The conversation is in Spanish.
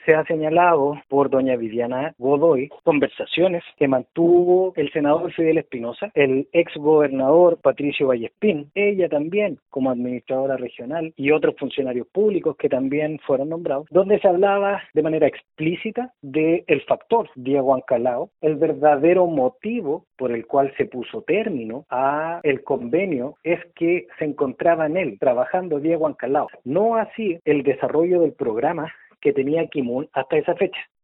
se ha señalado por doña Viviana Godoy conversaciones que mantuvo el senador Fidel Espinosa, el ex gobernador Patricio Vallespín, ella también como administradora regional y otros funcionarios públicos que también fueron nombrados, donde se hablaba de manera explícita del factor Diego Ancalao, el verdadero motivo por el cual se puso término a el convenio es que se encontraba en él trabajando Diego Ancalao, no así el desarrollo del programa que tenía Kimul hasta esa fecha.